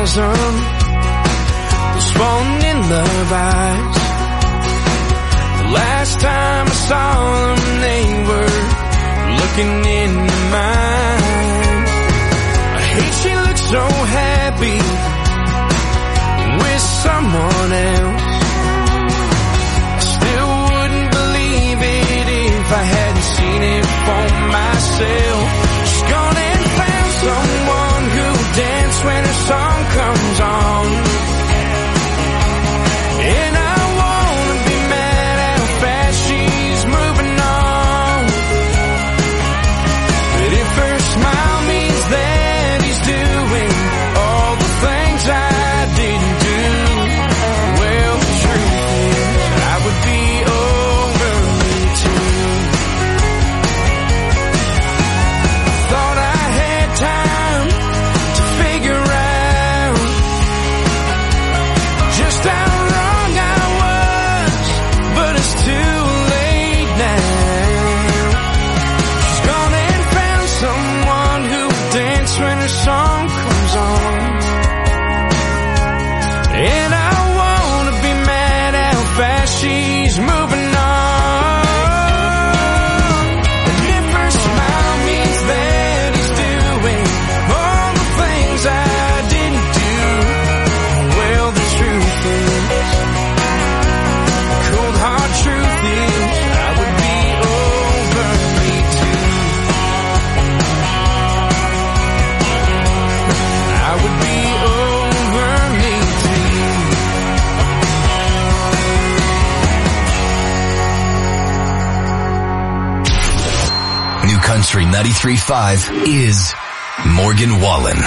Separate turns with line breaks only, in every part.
sarcasm, those falling in love eyes. The last time I saw them, they were looking into mine. I hate she looks so happy with someone else. I still wouldn't believe it if I hadn't seen it for myself. She's gone and found someone who'll dance when her song comes on. And I wanna be mad how fast she's moving on. But if her smile means that he's doing all the things I didn't do, well, the truth is I would be over me too. Thought I had time to figure out just how wrong I was, but it's too late now. She's gone and found someone who'll dance when her song comes on. And I wanna be mad how fast she's moving on. And if her smile means that he's doing all the things I didn't do, well, the truth is, cold hard truth is, I would be over me too. I would be over me too.
New Country 93.5 is Morgan Wallen.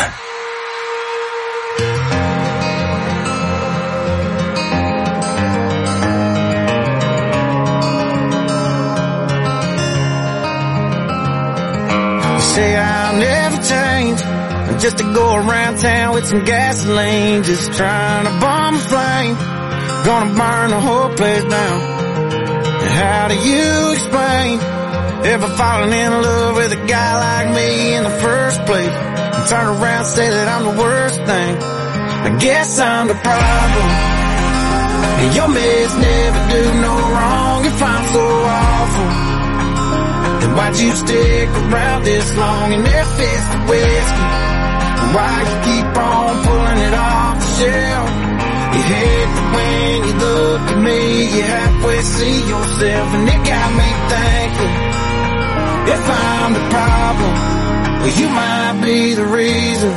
You say I'll never change, just to go around town with some gasoline, just trying to bomb a flame, gonna burn the whole place down. And how do you explain ever falling in love with a guy like me in the first place, and turn around and say that I'm the worst thing? I guess I'm the problem, and your mess never do no wrong. If I'm so awful, then why'd you stick around this long? And if it's the whiskey, then why you keep on pulling it off the shelf? You hate that when you look at me, you halfway see yourself, and it got me thinking, if I'm the problem, well, you might be the reason.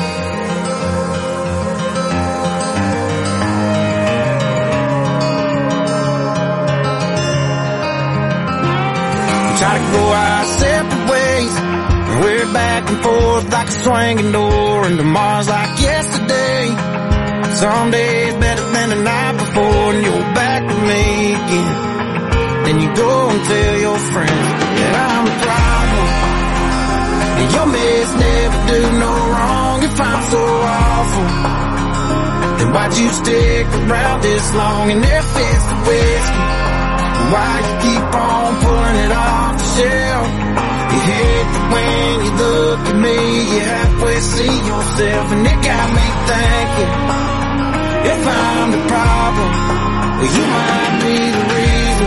We try to go our separate ways, and we're back and forth like a swinging door, and tomorrow's like yesterday. Some days better than the night before, and you're back with me again. Then you go and tell your friends that I'm the problem, and your mess never do no wrong. If I'm so awful, then why'd you stick around this long? And if it's the whiskey, then why you keep on pulling it off the shelf? You hate that when you look at me, you halfway see yourself, and it got me thinking, if I'm the problem, well, you might be the reason.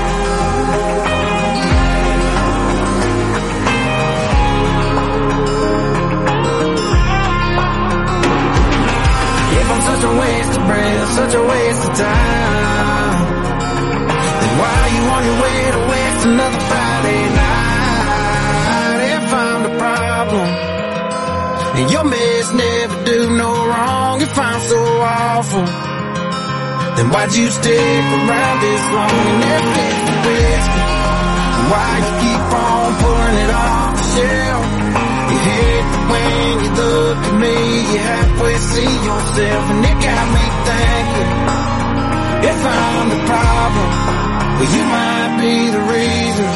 If I'm such a waste of breath, such a waste of time, then why are you on your way to waste another Friday night? If I'm the problem, and your mess never do no wrong. If I'm so awful, then why'd you stick around this long? And if it's the whiskey, then why you keep on pulling it off the shelf? You hate that when you look at me, you halfway see yourself, and it got me thinking, if I'm the problem, well, you might be the reason.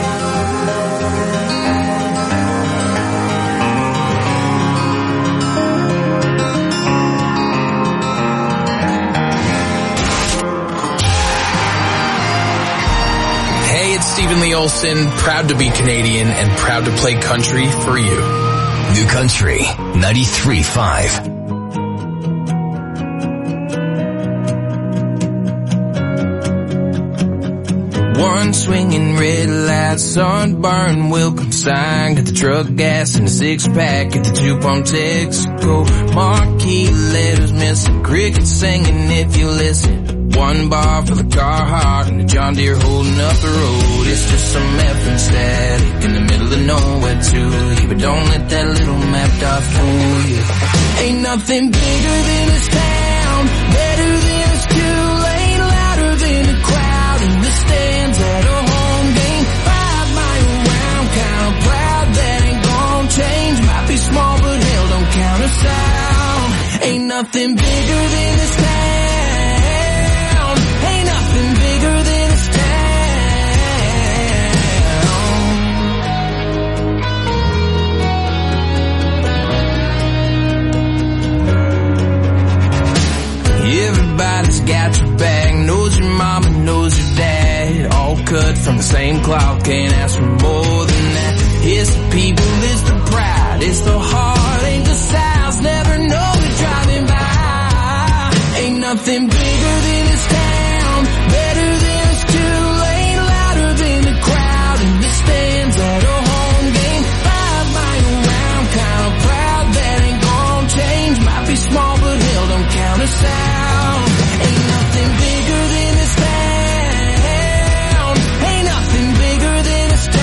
Stephen Lee Olson, proud to be Canadian and proud to play country for you.
New Country 93.5.
One swinging red light, sunburn, welcome sign. Got the truck gas and the six-pack at the two-pump Texaco. Marquee letters missing, crickets singing if you listen. One bar for the Carhartt and the John Deere holding up the road. It's just some effing static in the middle of nowhere too. But don't let that little map dot fool you. Ain't nothing bigger than this town, better than this two-lane, louder than the crowd in the stands at a home game. 5 mile round, kinda proud that ain't gon' change. Might be small but hell don't count us out. Ain't nothing bigger than this town. Ain't nothing bigger than this town. Everybody's got your back, knows your mama, knows your dad. All cut from the same cloth, can't ask for more than that. It's the people, it's the pride, it's the heart, ain't the sounds, never know it driving by. Ain't nothing bigger than this town, better than this two-lane, louder than the crowd in the stands at a home game. 5 mile round, kinda proud that ain't gon' change. Might be small but hell don't count us out. Ain't nothing bigger than this town. Ain't nothing bigger than this town.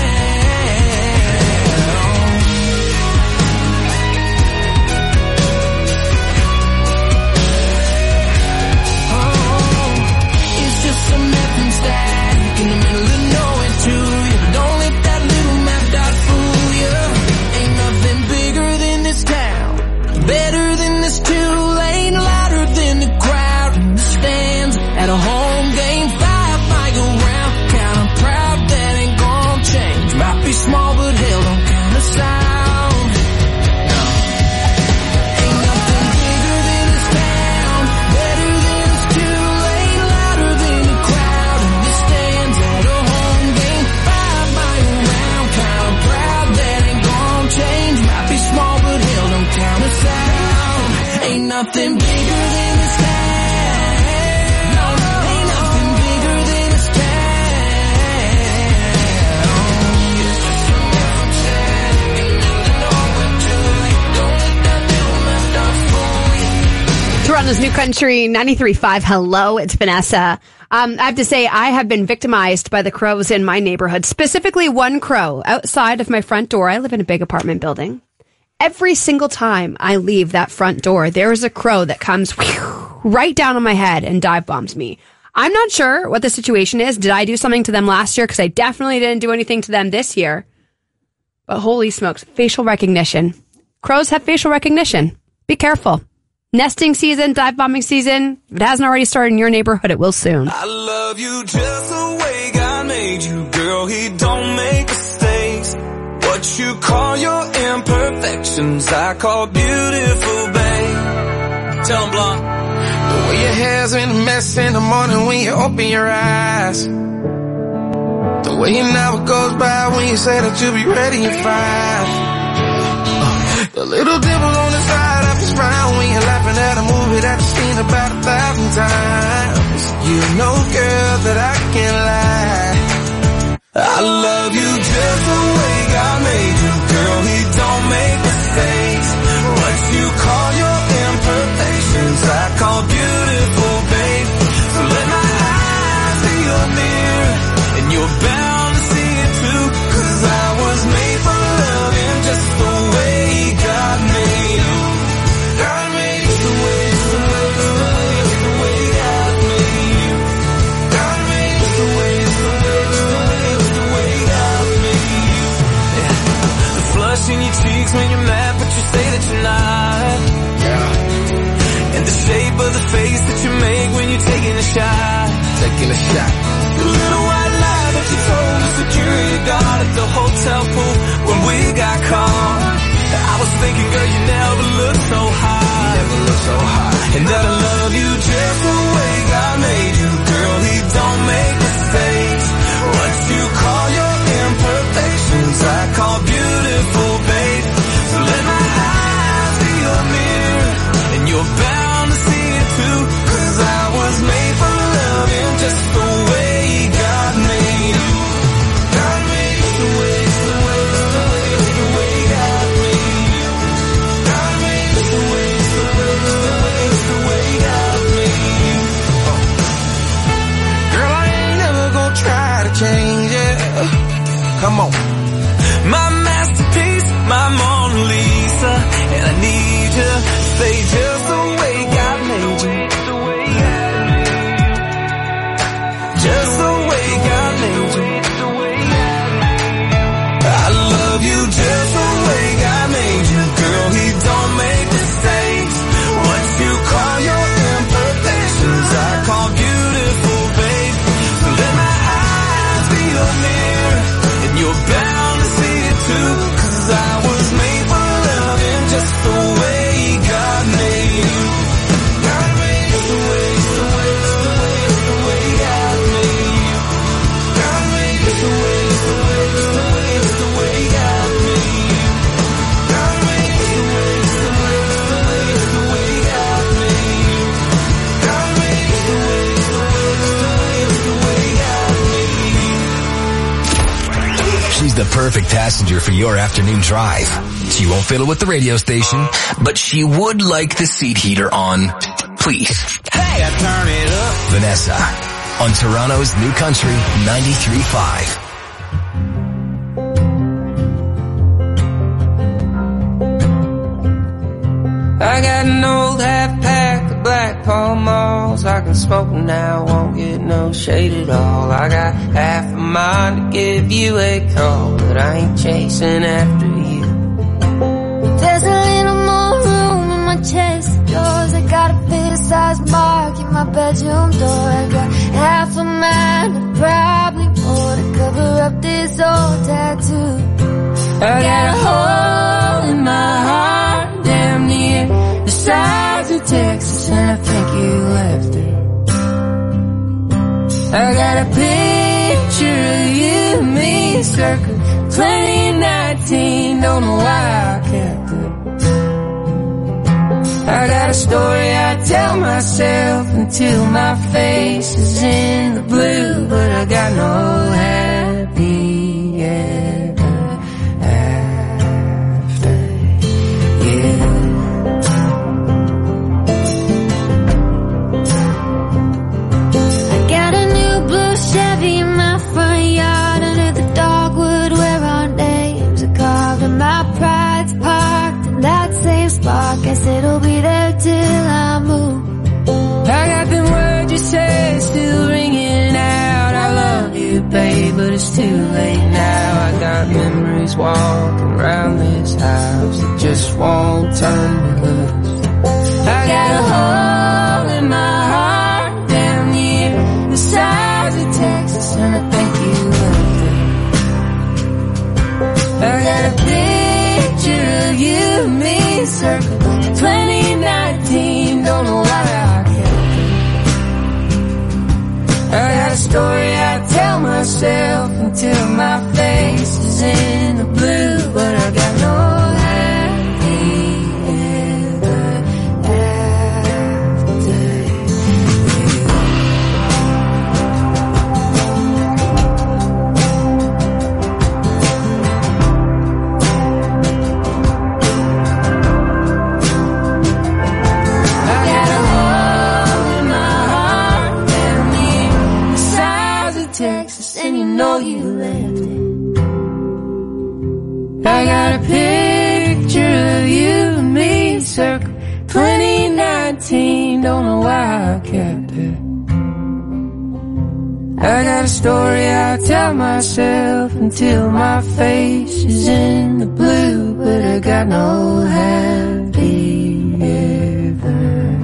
Oh, it's just some effing static in the middle of nowhere too. But don't let that little map dot fool you. Ain't nothing bigger than this town, better than this two-lane, louder than the crowd in the stands at a home game. 5 mile round, kinda proud that ain't gon' change. Might be small but hell don't count us out. No. Ain't nothing bigger than this town, better than this two-lane, louder than the crowd in the stands at a home game. 5 mile round, kinda proud that ain't gon' change. Might be small but hell don't count us out. Ain't nothing bigger than this town. No, ain't nothing bigger than this town. It's just some effing static in the middle of nowhere too. Don't let that little map dot fool you.
Toronto's New Country 93.5. Hello, it's Vanessa. I have to say, I have been victimized by the crows in my neighborhood, specifically one crow outside of my front door. I live in a big apartment building. Every single time I leave that front door, there is a crow that comes right down on my head and dive bombs me. I'm not sure what the situation is. Did I do something to them last year? Because I definitely didn't do anything to them this year. But holy smokes, facial recognition. Crows have facial recognition. Be careful. Nesting season, dive bombing season. If it hasn't already started in your neighborhood, it will soon.
I love you just the way God made you, girl. He don't make mistakes. What you call your imperfections, I call beautiful, babe. Tell 'em, Blonde.
The way your hair's in a mess in the morning when you open your eyes. The way you never goes by when you say that you'll be ready in 5. The little dimple on the side of your smile when you're laughing at a movie that you've seen about 1,000 times. You know, girl, that I can't lie. I love you just the way God made you, girl. He don't make mistakes. What you call your imperfections, I call beautiful, babe. So let my eyes be your mirror, and you're bound to see it too. 'Cause I was made for loving just the way God made you. God made you the way, the way, the way, the way God made you. God made you the way, the way, the way, the way God made you. Yeah. The flush in your cheeks when you're mad, but you say that you're not. Yeah. And the shape of the face that you make when you're taking a shot. Taking a shot. The little white lie that you told the security guard at the hotel pool when we got caught. I was thinking, girl, you never looked so hot. You never looked so hot. And that I love you just the way God made you, girl. He don't make mistakes. What you call your imperfections, I call beautiful, babe. So let my eyes be your mirror, and you're bound to see it too. 'Cause I was made for loving just the way God made you.
'cause I was made for loving just the way God made you. God made you the way, the way, the way, the way God made you. God made you the way, the way, the way, the way God made you. God made you the way, the way, the way, the way God made you. God made you the way, the way, the way God made you.
She's the perfect passenger for your afternoon drive. She won't fiddle with the radio station, but she would like the seat heater on. Please.
Hey, I turn it up.
Vanessa on Toronto's New Country 93.5.
I got an old half pack of Black Pall Malls. I can smoke now, won't get no shade at all. I got half a mind to give you a call, but I ain't chasing after you.
There's a little more room in my chest of drawers. I got a fit-sized mark in my bedroom door. I got half a mind and probably more to cover up this old tattoo.
I got a hole in my heart, damn near the size of Texas, and I think you left it. I got a picture of you and me, circa 2019, don't know why I kept it. I got a story I tell myself until my face is in the blue, but I got no happy ever after you.
I got a new blue Chevy in my front yard under the dogwood where our names are carved, and my pride's parked in that same spot. Guess it'll be there till I move.
I got them words you say still ringing out. I love you, babe, but it's too late now. I got memories walking around this house that just won't turn me loose. I got a hole in my heart down near the size of Texas, and I think you left it. I got a picture of you and me, circa 2019, don't know why I kept it. I got a story I tell myself until my face is in the blue, but I got no happy ever after you. I got a hole in my heart down near the size of Texas, and you know you left it. I got a picture of you and me, circa 2019, don't know why I kept it. I got a story I tell myself until my face is in the blue, but I got no happy ever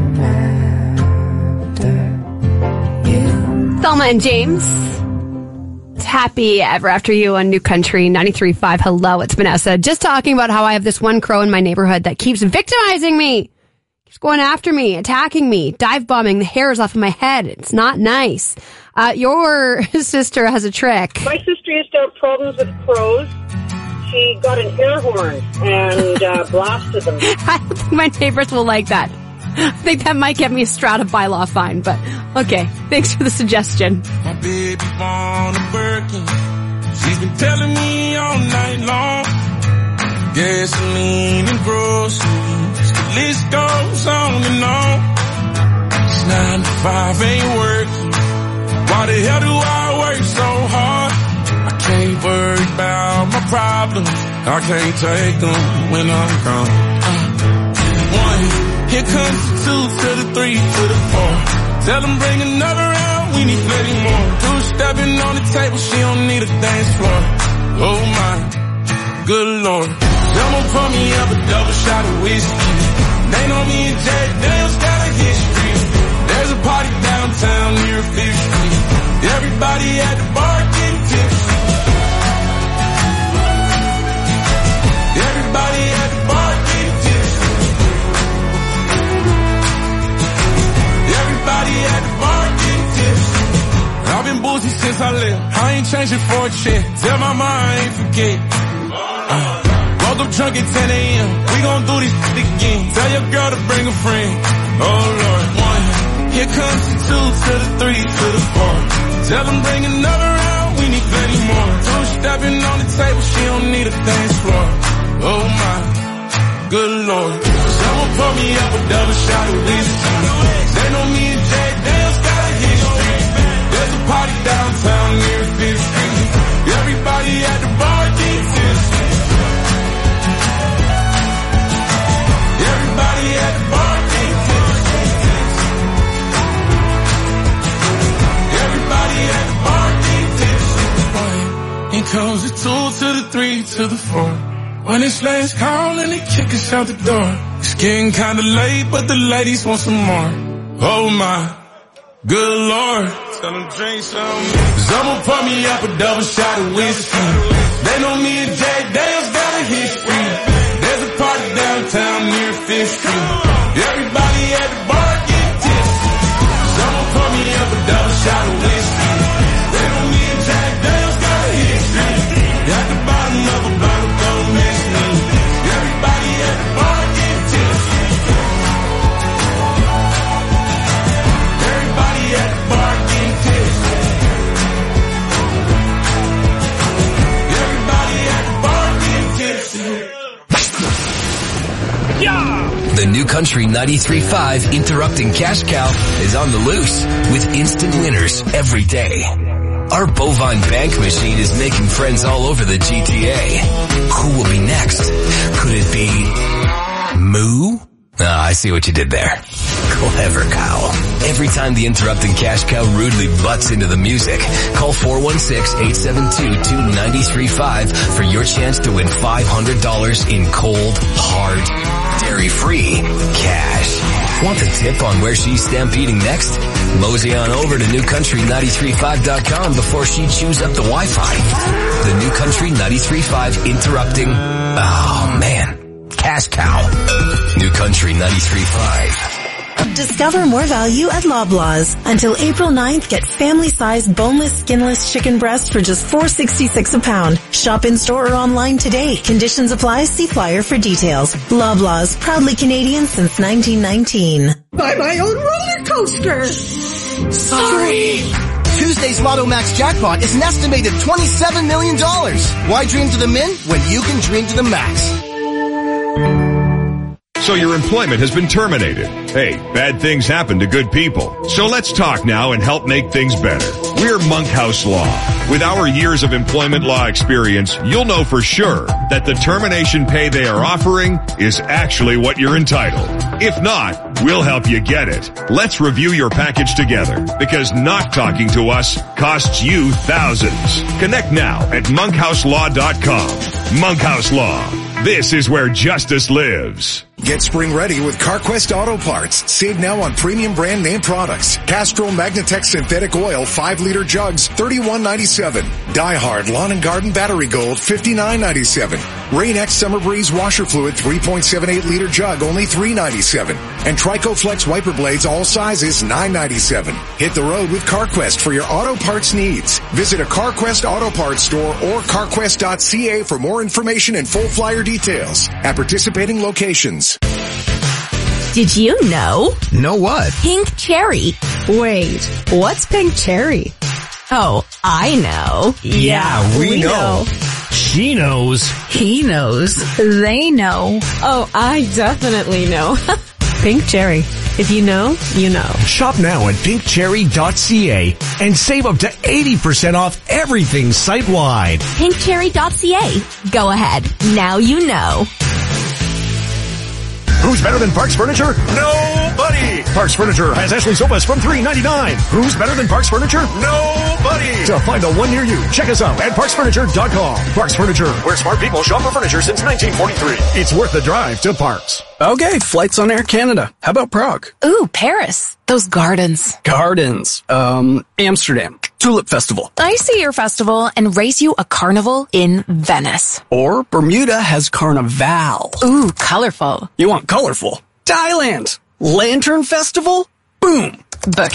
after you.
Thelma and James. It's Happy Ever After You on New Country 93.5. Hello, it's Vanessa. Just talking about how I have this one crow in my neighborhood that keeps victimizing me. Keeps going after me, attacking me, dive bombing the hairs off of my head. It's not nice. Your sister has a trick.
My sister used to have problems with crows. She got an air horn and blasted them.
I don't think my neighbors will like that. I think that might get me a Strata bylaw fine, but okay. Thanks for the suggestion.
My baby on a Birkin. She's been telling me all night long. Gasoline and groceries. The list goes on and on. It's 9 to 5 ain't working. Why the hell do I work so hard? I can't worry about my problems. I can't take them when I'm gone. 1, here comes the 2 to the 3 to the 4. Tell them bring another round, we need plenty more. 2 stepping on the table, she don't need a dance floor. Oh my, good lord. Someone pour me up a double shot of whiskey. They know me and Jack Daniels got a history. There's a party downtown near 5th Street. Everybody at the bar getting tipsy.
ain't changing for a check. Tell my mom I ain't forget. Woke up drunk at 10 a.m. We gon' do this shit again. Tell your girl to bring a friend. Oh Lord, 1. Here comes the 2 to the 3 to the 4. Tell them bring another round. We need plenty more. 2 stepping on the table. She don't need a dance floor. Oh my, good Lord. Someone pour me up a double shot of whiskey. They know me and Jay Dale's got a history. There's a party downtown near 5th Street. Everybody at the bar gets tipsy. Everybody at the bar gets tipsy. Everybody at the bar gets tipsy. Here comes the 2 to the 3 to the 4. When it's last call and they kick us out the door. It's getting kinda late, but the ladies want some more. Oh my, good Lord. Tell them drink some. Someone pour me up a double shot of whiskey. They know me and Jay Dale's got a history. There's a party downtown near 5th Street. Everybody at the bar get tipsy. Someone pour me up a double shot of whiskey. They know me and Jay Dale's got a history. At the bottom of a bottle, don't miss me. Everybody at the bar get tipsy. Everybody at the bar get tipsy. Everybody at the bar get tipsy.
Yeah! The New Country 93.5 Interrupting Cash Cow is on the loose with instant winners every day. Our bovine bank machine is making friends all over the GTA. Who will be next? Could it be Moo? I see what you did there. Clever cow. Every time the Interrupting Cash Cow rudely butts into the music, call 416-872-2935 for your chance to win $500 in cold, hard, dairy-free cash. Want the tip on where she's stampeding next? Mosey on over to newcountry935.com before she chews up the Wi-Fi. The New Country 93.5 Interrupting. Oh man. Cash Cow. New Country 93.5.
Discover more value at Loblaws. Until April 9th, get family-sized boneless, skinless chicken breast for just $4.66 a pound. Shop in-store or online today. Conditions apply. See flyer for details. Loblaws, proudly Canadian since 1919.
Buy my own roller coaster.
Sorry. Tuesday's Lotto Max jackpot is an estimated $27 million. Why dream to the min when you can dream to the max?
So your employment has been terminated. Hey, bad things happen to good people. So let's talk now and help make things better. We're Monkhouse Law. With our years of employment law experience, you'll know for sure that the termination pay they are offering is actually what you're entitled. If not, we'll help you get it. Let's review your package together, because not talking to us costs you thousands. Connect now at monkhouselaw.com. Monkhouse Law. This is where justice lives.
Get spring ready with CarQuest Auto Parts. Save now on premium brand name products. Castrol Magnatech Synthetic Oil 5-liter jugs, $31.97. Die Hard Lawn and Garden Battery Gold, $59.97. Rain-X Summer Breeze Washer Fluid 3.78-liter jug, only $3.97. And Trico Flex Wiper Blades, all sizes, $9.97. Hit the road with CarQuest for your auto parts needs. Visit a CarQuest Auto Parts store or carquest.ca for more information and full flyer details at participating locations.
Did you know?
Know what?
Pink cherry.
Wait, what's pink cherry?
Oh, I know.
Yeah, we know. She knows.
He knows. They know.
Oh, I definitely know. Pink cherry. If you know, you know.
Shop now at pinkcherry.ca and save up to 80% off everything site-wide.
Pinkcherry.ca. Go ahead. Now you know.
Who's better than Parks Furniture? Nobody! Parks Furniture has Ashley sofas from $3.99. Who's better than Parks Furniture? Nobody! To find the one near you, check us out at parksfurniture.com. Parks Furniture, where smart people shop for furniture since 1943. It's worth the drive to Parks.
Okay, flights on Air Canada. How about Prague?
Ooh, Paris. Those gardens.
Gardens. Amsterdam. Tulip Festival.
I see your festival and race you a carnival in Venice.
Or Bermuda has Carnival.
Ooh, colorful.
You want colorful? Thailand. Lantern Festival? Boom.
Book it.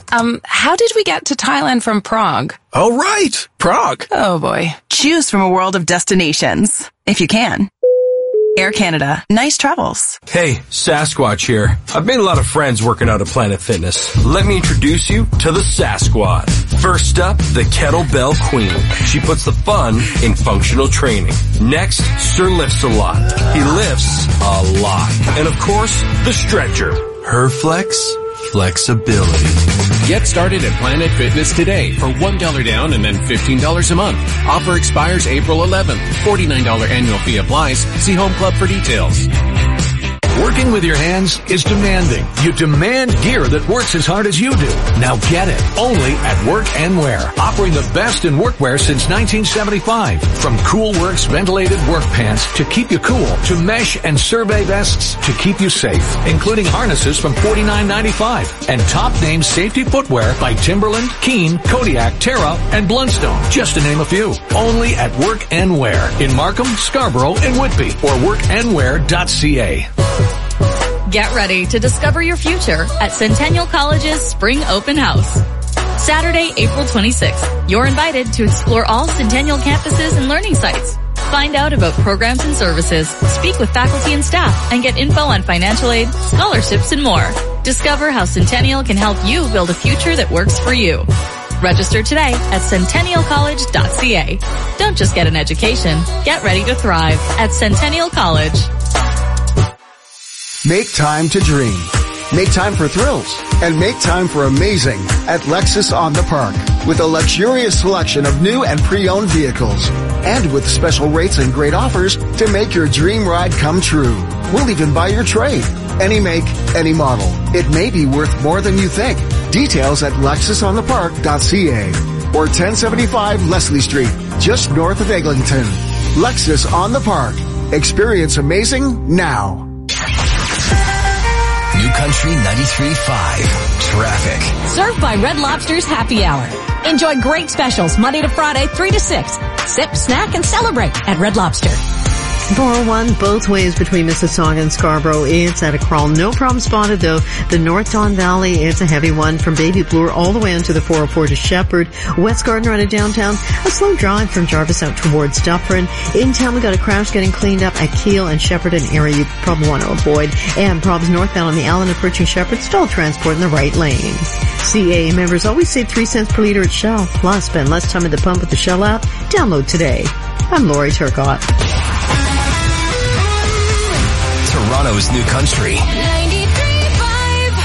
How did we get to Thailand from Prague?
Oh, right. Prague.
Oh, boy.
Choose from a world of destinations, if you can. Air Canada. Nice travels.
Hey, Sasquatch here. I've made a lot of friends working out at Planet Fitness. Let me introduce you to the Sasquad. First up, the Kettlebell Queen. She puts the fun in functional training. Next, Sir lifts a lot. He lifts a lot. And of course, the Stretcher. Her flexibility.
Get started at Planet Fitness today for $1 down and then $15 a month. Offer expires April 11th. $49 annual fee applies. See Home Club for details.
Working with your hands is demanding. You demand gear that works as hard as you do. Now get it. Only at Work and Wear. Offering the best in workwear since 1975. From Cool Works ventilated work pants to keep you cool to mesh and survey vests to keep you safe. Including harnesses from $49.95 and top name safety footwear by Timberland, Keen, Kodiak, Terra, and Blundstone. Just to name a few. Only at Work and Wear in Markham, Scarborough, and Whitby or workandwear.ca.
Get ready to discover your future at Centennial College's Spring Open House. Saturday, April 26th. You're invited to explore all Centennial campuses and learning sites. Find out about programs and services, speak with faculty and staff, and get info on financial aid, scholarships, and more. Discover how Centennial can help you build a future that works for you. Register today at centennialcollege.ca. Don't just get an education. Get ready to thrive at Centennial College.
Make time to dream. Make time for thrills. And make time for amazing at Lexus on the Park. With a luxurious selection of new and pre-owned vehicles. And with special rates and great offers to make your dream ride come true. We'll even buy your trade. Any make, any model. It may be worth more than you think. Details at lexusonthepark.ca or 1075 Leslie Street, just north of Eglinton. Lexus on the Park. Experience amazing now.
New Country 93.5 Traffic.
Served by Red Lobster's Happy Hour. Enjoy great specials Monday to Friday, 3 to 6. Sip, snack, and celebrate at Red Lobster.
401 both ways between Mississauga and Scarborough. It's at a crawl. No problem spotted though. The North Don Valley, it's a heavy one from Baby Bloor all the way onto the 404 to Shepherd. West Gardner out of downtown. A slow drive from Jarvis out towards Dufferin. In town we got a crash getting cleaned up at Keele and Shepherd, an area you probably want to avoid. And problems northbound on the Allen approaching Shepherd. Stall transport in the right lanes. CA members always save 3 cents per liter at Shell. Plus spend less time at the pump with the Shell app. Download today. I'm Lori Turcott.
Toronto's New Country.
93.5.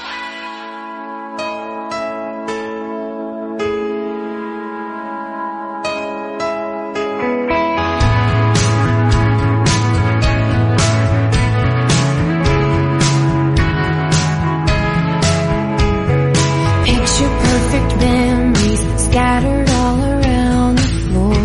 Picture perfect memories scattered all around the floor.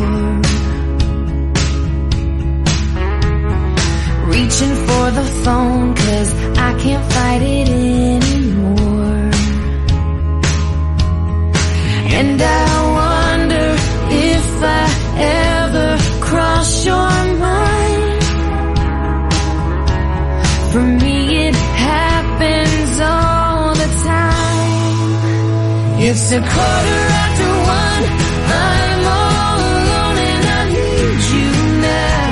Reaching for the phone 'cause I can't fight it anymore. And I wonder if I ever cross your mind. For me it happens all the time. It's 1:15. I'm all alone and I need you now.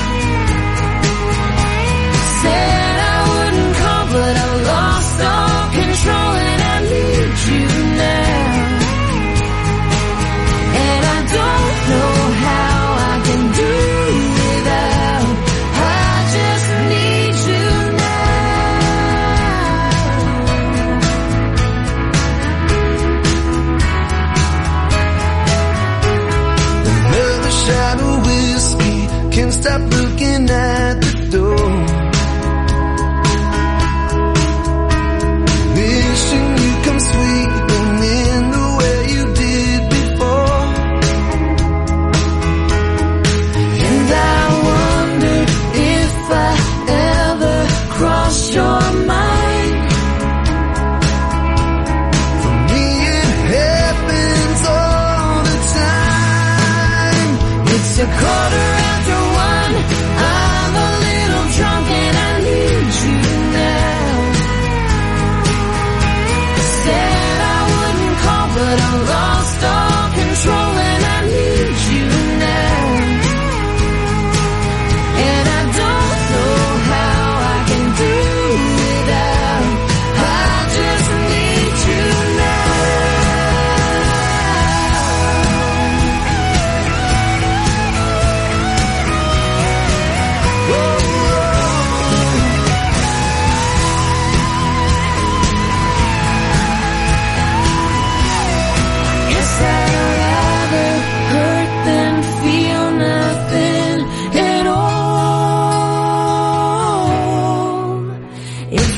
Said I wouldn't call, but I lost all control and I need you now. And I don't know how I can do without. I just need you now.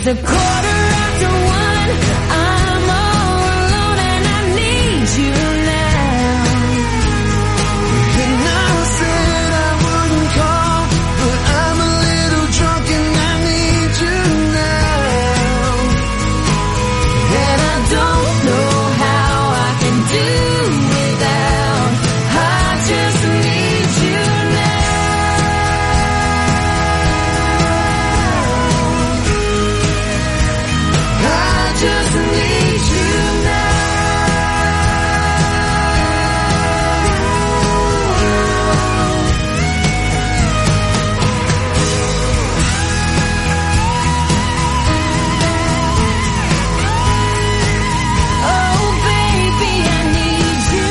It's a 1:15. I'm all alone and I need you now.
And I said I wouldn't call, but I'm a little drunk and I need you now.
And I don't know how I can do without. I just need you now. I just need you now. Oh baby, I need you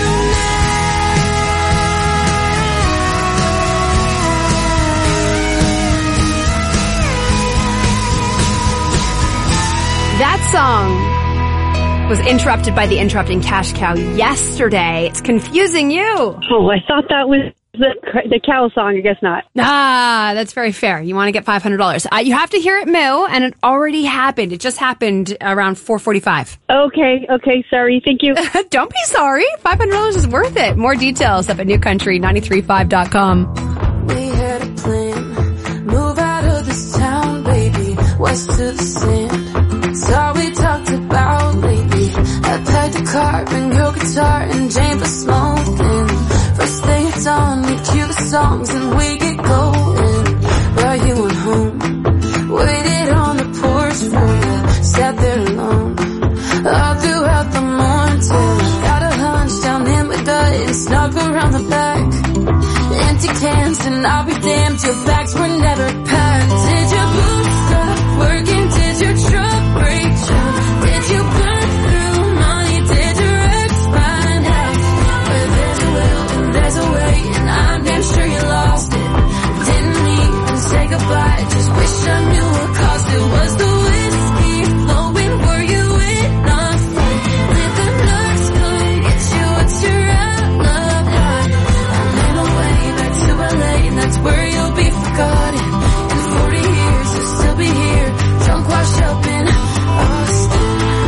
That song was interrupted by the interrupting cash cow yesterday. It's confusing you.
Oh, I thought that was the cow song. I guess not.
Ah, that's very fair. You want to get $500. You have to hear it moo, and it already happened. It just happened around 4:45.
Okay, sorry. Thank you.
Don't be sorry. $500 is worth it. More details up at newcountry935.com.
We had a plan. Move out of this town, baby. West to the sand. It's all we talked about lately. I packed a car, bring your guitar, and Jane for smoking. First thing it's on, we cue the songs and we get going. While you went home, waited on the porch for you. Sat there alone, all throughout the morning till I got a hunch down in my gut and snuck around the back. Empty cans and I'll be damned, your bags were never packed. Did your boots stop working? Did your truck break down? Did you burn through money? Did your ex find out? But there's a will and there's a way, and I'm damn sure you lost it. Didn't even say goodbye, just wish I knew what caused it. Was the whiskey flowing? Were you enough? Did the nurse come get you? What's your alibi? I'm on my way back to LA, and that's where you'll be forgotten. In 40 years, you'll still be here, drunk, washed up in Austin.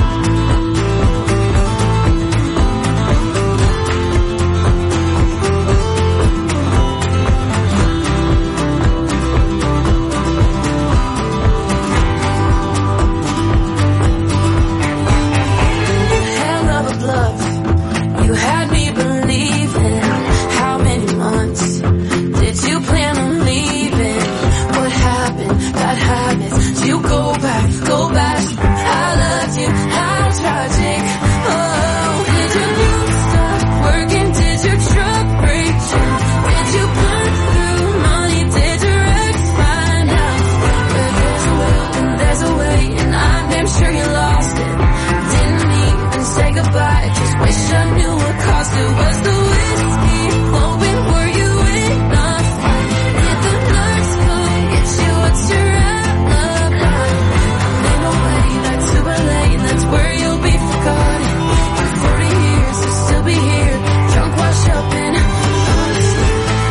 Hell of a bluff, you had me believing. How many months did you plan on leaving? What happened? Bad habits. You go back. I loved you. How tragic. Oh, did your boots stop working? Did your truck break down? Did you burn through money? Did your ex find out? But there's a will and there's a way, and I'm damn sure you lost it. Didn't even say goodbye, just wish I knew what caused it. Was the whiskey flowing? Were you enough? Did the nurse come get you? What's your alibi? I'm on my way back to LA, and that's where you'll be forgotten. In 40 years, you'll still be here, drunk, washed up in Austin.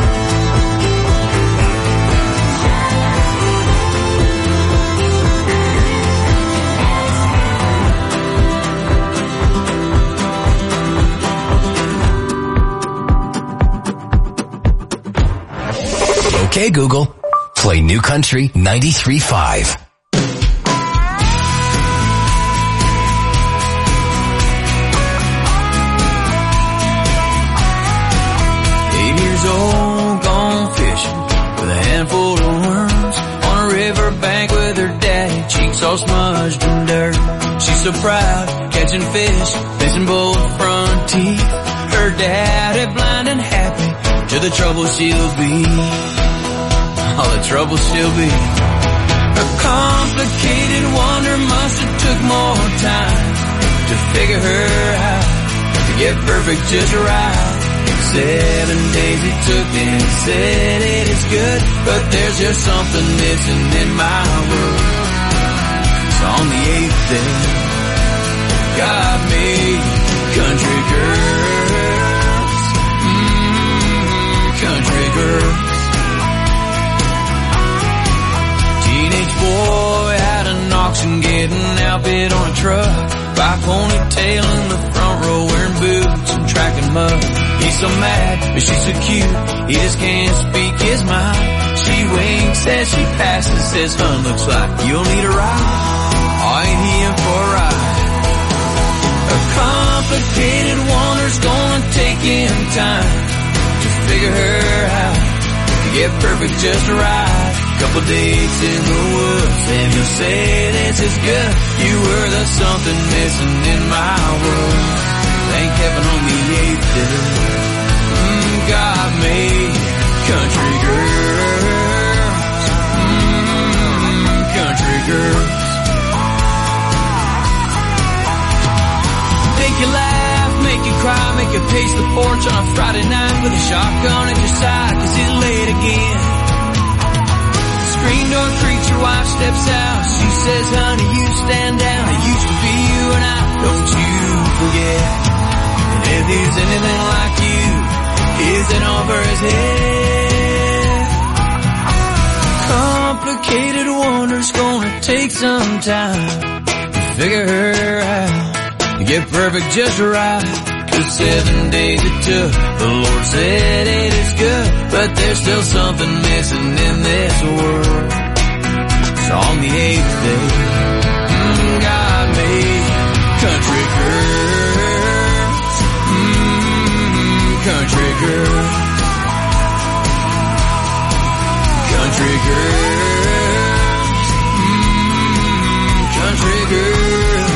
Okay, Google, play New Country 93.5.
Old, gone fishing with a handful of worms on a riverbank with her daddy, cheeks all smudged in dirt. She's so proud, catching fish, missing both front teeth. Her daddy blind and happy to the trouble she'll be. All the trouble she'll be. Her complicated wonder must have took more time to figure her out, to get perfect just right. 7 days it took and he said it is good, but there's just something missing in my world. So on the 8th day, God made country girls, country girls. Teenage boy had an auction game sit on a truck, by ponytail in the front row, wearing boots and tracking mud. He's so mad, but she's so cute, he just can't speak his mind. She winks as she passes, says, "Hun, looks like you'll need a ride." Oh, ain't he in for a ride? A complicated wonder's gonna take him time to figure her out, to get perfect just right. Couple days in the woods, and you'll say this is good. You were the something missing in my world. Thank heaven on the 8th day. God made country girls. Country girls. Make you laugh, make you cry, make you pace the porch on a Friday night with a shotgun at your side, 'cause it's late again. Screen door creaks, your wife steps out. She says, "Honey, you stand down. It used to be you and I, don't you forget." And if he's anything like you, is it over his head? Complicated wonder's gonna take some time to figure her out, to get perfect just right. 'Cause 7 days it took, the Lord said it is good, but there's still something missing in this world. So on the 8th day, God made country girls. Country girls. Country girls. Country girls.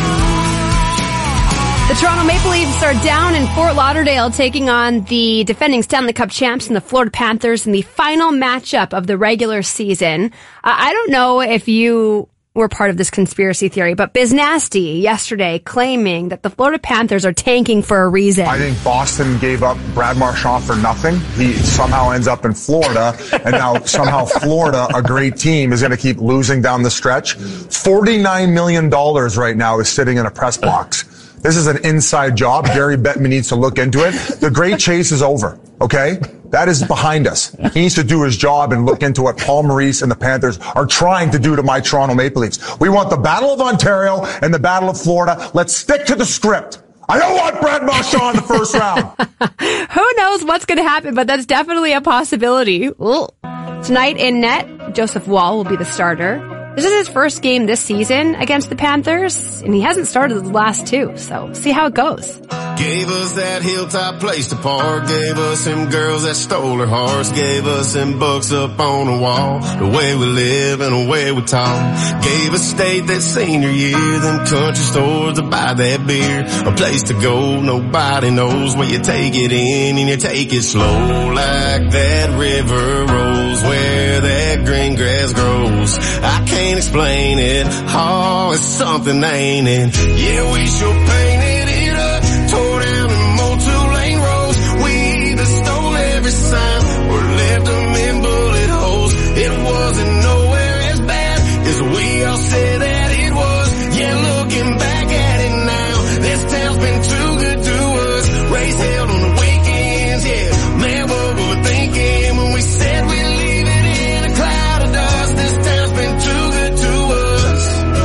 The Toronto Maple Leafs are down in Fort Lauderdale, taking on the defending Stanley Cup champs and the Florida Panthers in the final matchup of the regular season. I don't know if you were part of this conspiracy theory, but Biz Nasty yesterday claiming that the Florida Panthers are tanking for a reason.
I think Boston gave up Brad Marchand for nothing. He somehow ends up in Florida, and now somehow Florida, a great team, is going to keep losing down the stretch. $49 million right now is sitting in a press box. This is an inside job. Gary Bettman needs to look into it. The great chase is over, okay? That is behind us. He needs to do his job and look into what Paul Maurice and the Panthers are trying to do to my Toronto Maple Leafs. We want the Battle of Ontario and the Battle of Florida. Let's stick to the script. I don't want Brad Marchand in the first round.
Who knows what's going to happen, but that's definitely a possibility. Ooh. Tonight in net, Joseph Wall will be the starter. This is his first game this season against the Panthers, and he hasn't started the last two, so see how it goes.
Gave us that hilltop place to park, gave us them girls that stole her hearts, gave us them books up on the wall, the way we live and the way we talk. Gave us state that senior year, them country stores to buy that beer, a place to go, nobody knows where you take it in and you take it slow, like that river rolls where that green grass grows. I can't explain it, oh, it's something, ain't it? Yeah, we sure painted it up, tore down the old two-lane roads. We either stole every sign or left them in bullet holes. It wasn't nowhere as bad as we all said that it was. Yeah, looking back at it now, this town's been too good to us. Race held on the weekends, yeah. Man, what were we thinking when we said we'd leave it in a cloud of dust? This town's been too good to us.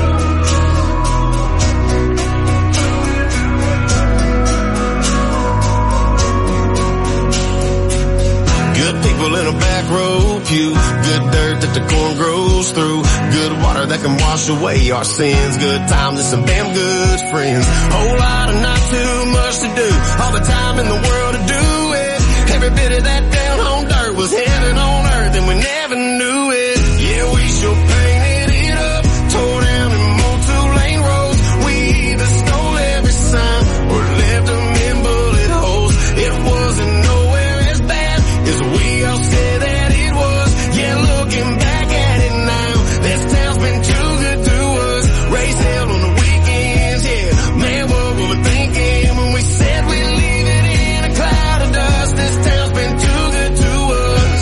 Good people in a back row pew, good dirt that the corn grows through, good water that can wash away our sins, good times and some damn good friends, whole lot of not too much to do, all the time in the world to do it, every bit of that down home dirt was heaven on earth and we never knew it. Yeah, we sure painted it up, tore down them old two-lane roads. We either stole every sign or left them in bullet holes. It wasn't nowhere as bad as we all said that it was. Yeah, looking back at it now, this town's been too good to us. Race held on the weekends, yeah. Man, what were we thinking when we said we'd leave it in a cloud of dust? This town's been too good to us.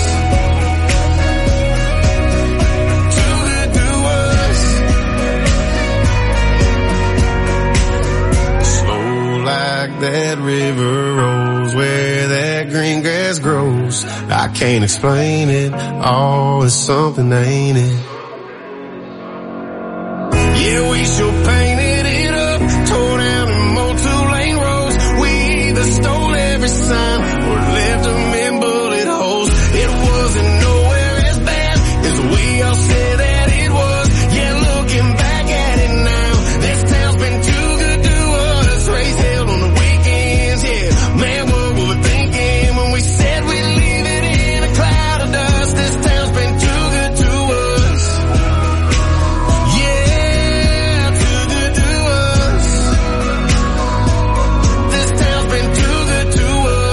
Too good to us. Slow like that river rolls where that green grass grows. I can't explain it, oh, it's something, ain't it? Yeah, we sure painted every sign or left them in bullet holes. It wasn't nowhere as bad as we all said that it was. Yeah, looking back at it now, this town's been too good to us. Raised hell on the weekends, yeah. Man, what were we thinking when we said we'd leave it in a cloud of dust? This town's been too good to us. Yeah, too good to us. This town's been too good to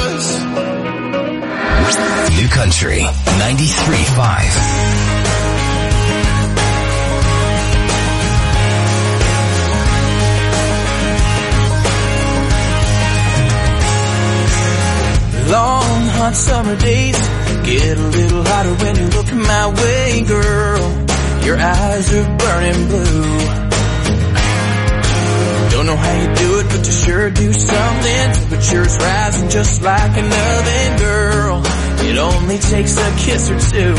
us.
New Country 93.5.
Long, hot summer days get a little hotter when you look my way, girl. Your eyes are burning blue. Don't know how you do it, but you sure do something. Temperature's rising just like an oven, girl. It only takes a kiss or two.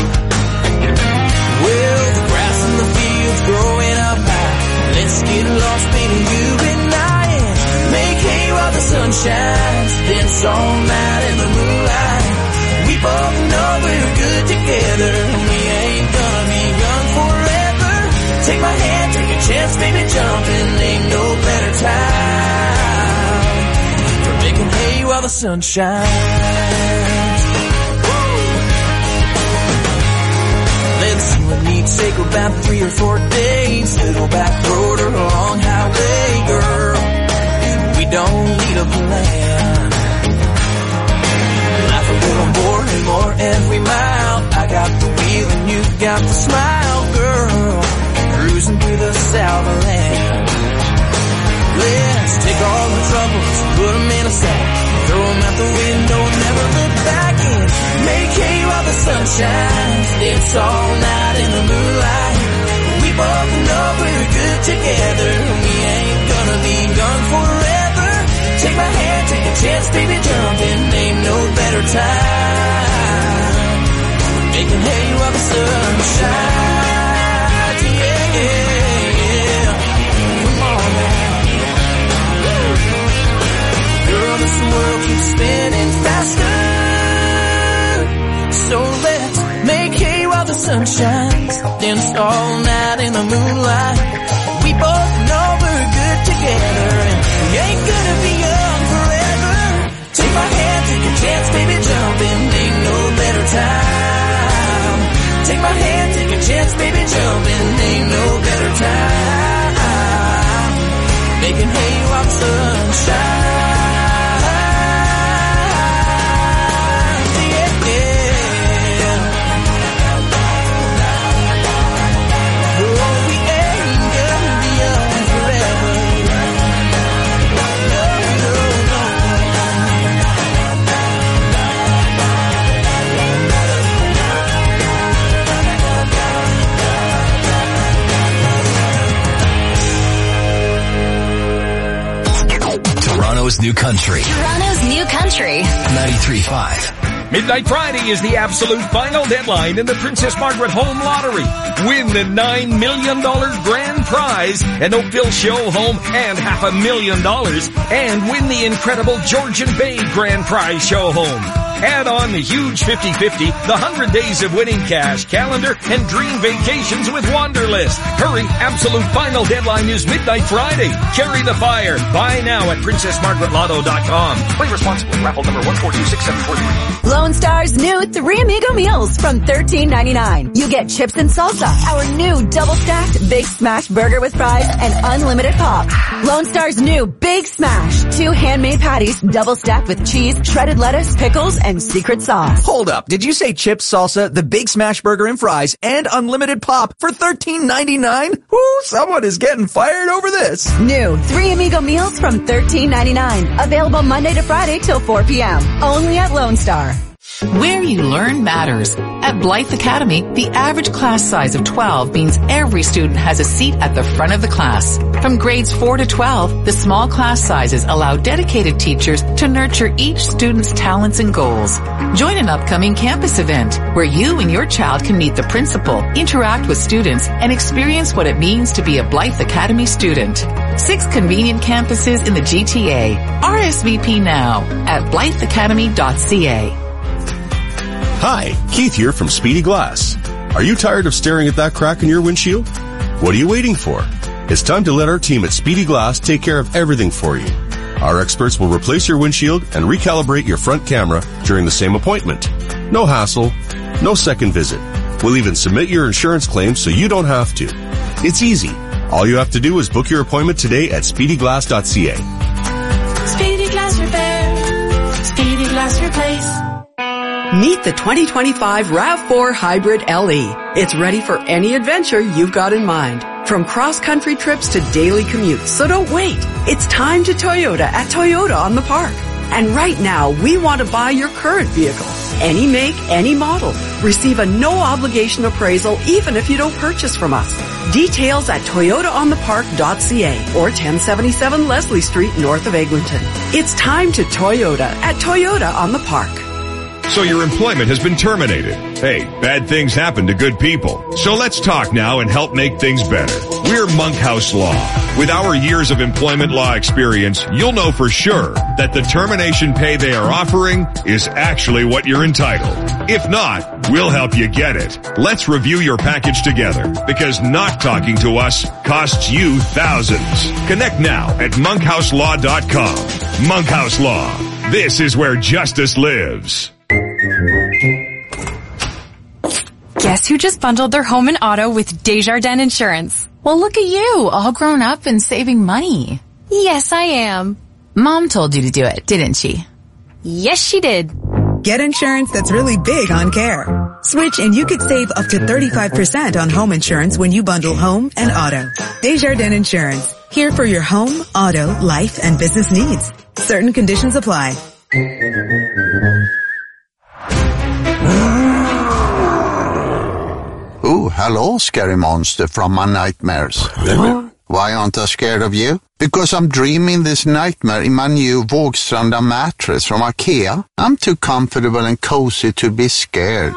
Well, the grass in the fields growing up high. Let's get lost, baby, you and I. Make hay while the sun shines, dance all night in the moonlight. We both know we're good together, we ain't gonna be young forever. Take my hand, take a chance, baby, jump in, ain't no better time for making hay while the sun shines. Let's see what needs take about 3 or 4 days. Little back road or a long highway, girl. We don't need a plan. Laugh a little more and more every mile. I got the wheel and you got the smile, girl. Cruising through the Southland. Let's take all the troubles, put them in a sack, throw them out the window and never look back in. Make hay while the sun shines, dance all night in the moonlight. We both know we're good together, we ain't gonna be gone forever. Take my hand, take a chance, baby, jump in, ain't no better time. Making hay while the sun shines, yeah, yeah. Come on now. Girl, this world keeps spinning faster. So let's make hay while the sun shines, dance all night in the moonlight. We both know we're good together, and we ain't gonna be young forever. Take my hand, take a chance, baby, jump in, ain't no better time. Take my hand, take a chance, baby, jump in, ain't no better time. Making hay while the sun shines.
Toronto's New Country.
Toronto's New Country.
93.5.
Midnight Friday is the absolute final deadline in the Princess Margaret Home Lottery. Win the $9 million grand prize, an Oakville show home and $500,000, and win the incredible Georgian Bay grand prize show home. Add on the huge 50-50, the 100 days of winning cash, calendar, and dream vacations with Wanderlist. Hurry, absolute final deadline is Midnight Friday. Carry the fire. Buy now at PrincessMargaretLotto.com. Play responsibly. Raffle number 1426743.
Lone Star's new 3 Amigo meals from $13.99. You get chips and salsa, our new double-stacked Big Smash burger with fries, and unlimited pop. Lone Star's new Big Smash, 2 handmade patties, double-stacked with cheese, shredded lettuce, pickles, and secret sauce.
Hold up. Did you say chips, salsa, the Big Smash burger and fries, and unlimited pop for $13.99? Ooh, someone is getting fired over this.
New 3 Amigo meals from $13.99. Available Monday to Friday till 4 p.m. Only at Lone Star.
Where you learn matters. At Blythe Academy, the average class size of 12 means every student has a seat at the front of the class. From grades 4 to 12, the small class sizes allow dedicated teachers to nurture each student's talents and goals. Join an upcoming campus event where you and your child can meet the principal, interact with students, and experience what it means to be a Blythe Academy student. 6 convenient campuses in the GTA. RSVP now at blytheacademy.ca.
Hi, Keith here from Speedy Glass. Are you tired of staring at that crack in your windshield? What are you waiting for? It's time to let our team at Speedy Glass take care of everything for you. Our experts will replace your windshield and recalibrate your front camera during the same appointment. No hassle, no second visit. We'll even submit your insurance claim so you don't have to. It's easy. All you have to do is book your appointment today at speedyglass.ca.
Speedy Glass Repair. Speedy Glass Replace.
Meet the 2025 RAV4 Hybrid LE. It's ready for any adventure you've got in mind. From cross-country trips to daily commutes, so don't wait. It's time to Toyota at Toyota on the Park. And right now, we want to buy your current vehicle. Any make, any model. Receive a no-obligation appraisal even if you don't purchase from us. Details at toyotaonthepark.ca or 1077 Leslie Street north of Eglinton. It's time to Toyota at Toyota on the Park.
So your employment has been terminated. Hey, bad things happen to good people. So let's talk now and help make things better. We're Monkhouse Law. With our years of employment law experience, you'll know for sure that the termination pay they are offering is actually what you're entitled. If not, we'll help you get it. Let's review your package together, because not talking to us costs you thousands. Connect now at monkhouselaw.com. Monkhouse Law. This is where justice lives.
Guess who just bundled their home and auto with Desjardins Insurance?
Well, look at you, all grown up and saving money.
Yes, I am.
Mom told you to do it, didn't she?
Yes, she did.
Get insurance that's really big on care. Switch and you could save up to 35% on home insurance when you bundle home and auto. Desjardins Insurance. Here for your home, auto, life, and business needs. Certain conditions apply.
Oh, hello, scary monster from my nightmares. Why aren't I scared of you? Because I'm dreaming this nightmare in my new Vågstranda mattress from IKEA. I'm too comfortable and cozy to be scared.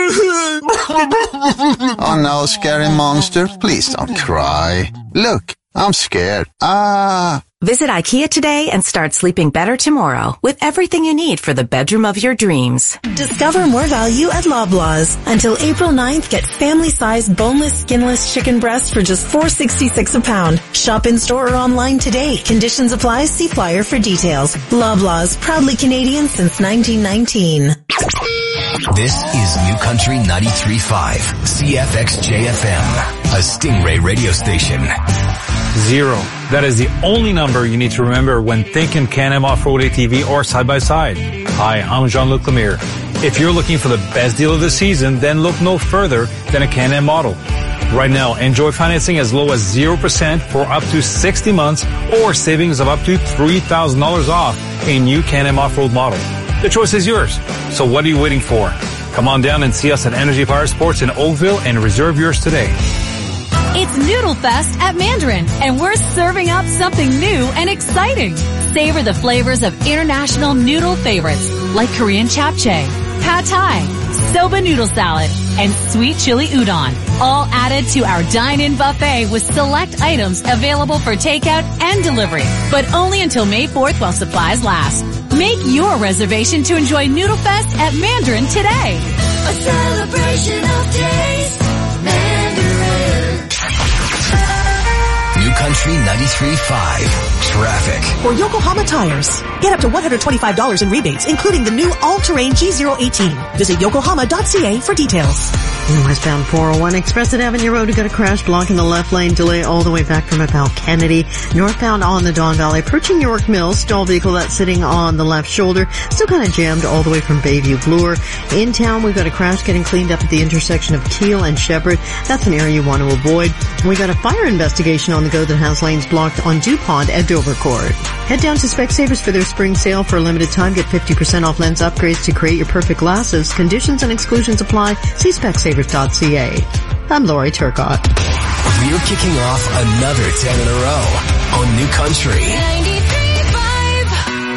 Oh no, scary monster, please don't cry. Look, I'm scared.
Visit IKEA today and start sleeping better tomorrow with everything you need for the bedroom of your dreams.
Discover more value at Loblaws. Until April 9th, get family-sized boneless, skinless chicken breasts for just $4.66 a pound. Shop in-store or online today. Conditions apply. See flyer for details. Loblaws, proudly Canadian since 1919.
This is New Country 93.5, CFXJFM, a Stingray radio station.
0. That is the only number you need to remember when thinking Can-Am Off-Road ATV or side-by-side. Hi, I'm Jean-Luc Lemire. If you're looking for the best deal of the season, then look no further than a Can-Am model. Right now, enjoy financing as low as 0% for up to 60 months or savings of up to $3,000 off a new Can-Am Off-Road model. The choice is yours. So what are you waiting for? Come on down and see us at Energy Power Sports in Oakville and reserve yours today.
It's Noodle Fest at Mandarin, and we're serving up something new and exciting. Savor the flavors of international noodle favorites like Korean japchae, pad thai, soba noodle salad, and sweet chili udon, all added to our dine-in buffet with select items available for takeout and delivery, but only until May 4th while supplies last. Make your reservation to enjoy Noodle Fest at Mandarin today.
A celebration of taste.
New Country 93.5 Traffic.
For Yokohama Tires, get up to $125 in rebates, including the new all-terrain G018. Visit yokohama.ca for details.
Westbound 401 Express at Avenue Road, you got a crash blocking the left lane, delay all the way back from about Kennedy. Northbound on the Don Valley, approaching York Mills, stall vehicle that's sitting on the left shoulder, still kind of jammed all the way from Bayview Bloor. In town, we've got a crash getting cleaned up at the intersection of Teal and Shepherd. That's an area you want to avoid. We got a fire investigation on the go that has lanes blocked on DuPont at Dovercourt. Head down to Specsavers for their spring sale. For a limited time, get 50% off lens upgrades to create your perfect glasses. Conditions and exclusions apply. See Specsavers.ca. I'm Lori Turcotte.
We're kicking off another 10 in a row on New Country
93.5.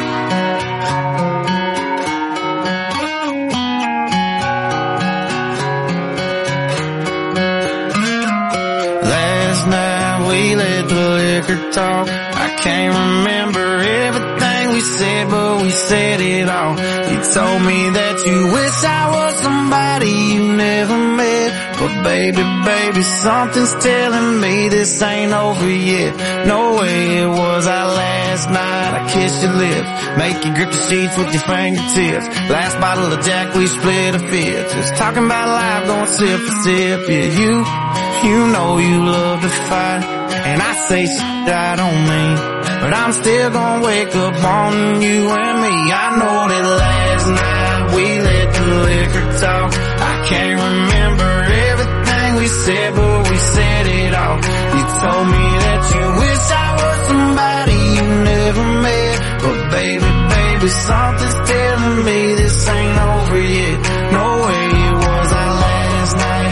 Last night we let the liquor talk. I can't remember everything we said, but we said it all. You told me that you wish I was somebody you never met. But baby, something's telling me this ain't over yet. No way it was our last night. I kissed your lips, make you grip the sheets with your fingertips. Last bottle of Jack, we split a fifth. Just talking about life, going sip for sip. Yeah, you know you love to fight, and I say shit I don't mean, but I'm still gonna wake up on you and me. I know that last night we let the liquor talk. I can't remember everything we said, but we said it all. You told me that you wish I was somebody you never met. But baby, something's telling me this ain't over yet. No way it was our last night.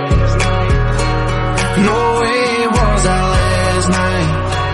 No way it was our last night.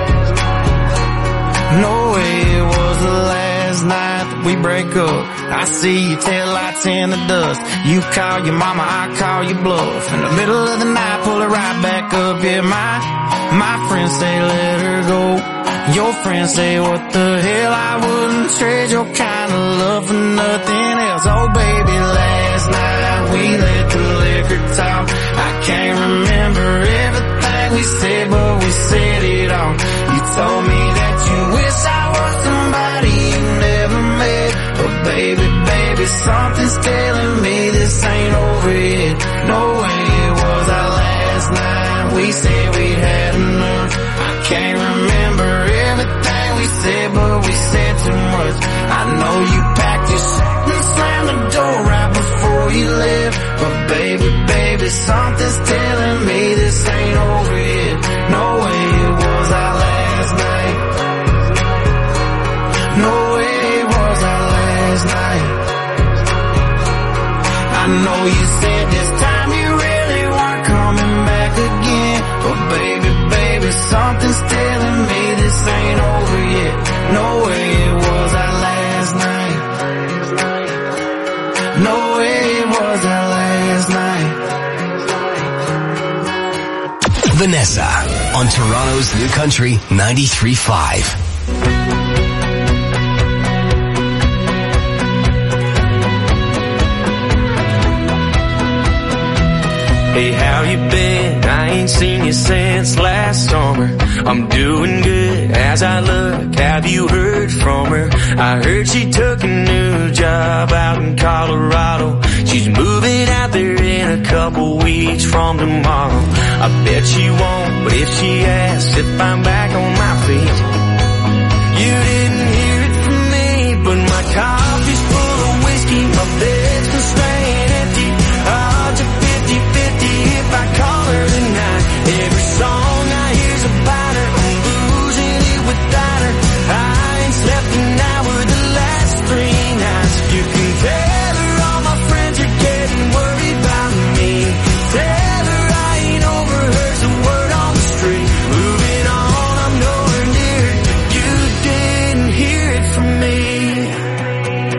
No way it was the last night that we break up. I see your taillights in the dust. You call your mama, I call your bluff. In the middle of the night, pull her right back up. Yeah, my friends say let her go. Your friends say what the hell, I wouldn't trade your kind of love for nothing else. Oh baby, last night we let the liquor talk. I can't remember everything we said, but we said it all. You told me that you wish I was somebody you never met. But baby, something's telling me this ain't over yet. No way it was our last night. We said we'd had enough. I can't remember everything we said, but we said too much. I know you packed your shit and slammed the door right before you left. But baby, something's telling me this ain't over yet. No way it was our last night. No way it was our last night. I know you said this time you really weren't coming back again. But baby, something's telling me this ain't over yet. No way it was our last night. No way it was our last night.
Vanessa on Toronto's New Country 93.5.
Hey, how you been? I ain't seen you since last summer. I'm doing good as I look. Have you heard from her? I heard she took a new job out in Colorado. She's moving out there in a couple weeks from tomorrow. I bet she won't, but if she asks if I'm back on my feet, you didn't hear it from me, but my coffee's full of whiskey, my bed's been staying empty. Odds are 50-50 if I call her tonight. Every song I hear's about her, I'm losing it without her. I ain't slept an hour the last 3 nights. You can tell her all my friends are getting worried about me. Tell her I ain't over her's a word on the street. Moving on, I'm nowhere near it. You didn't hear it from me.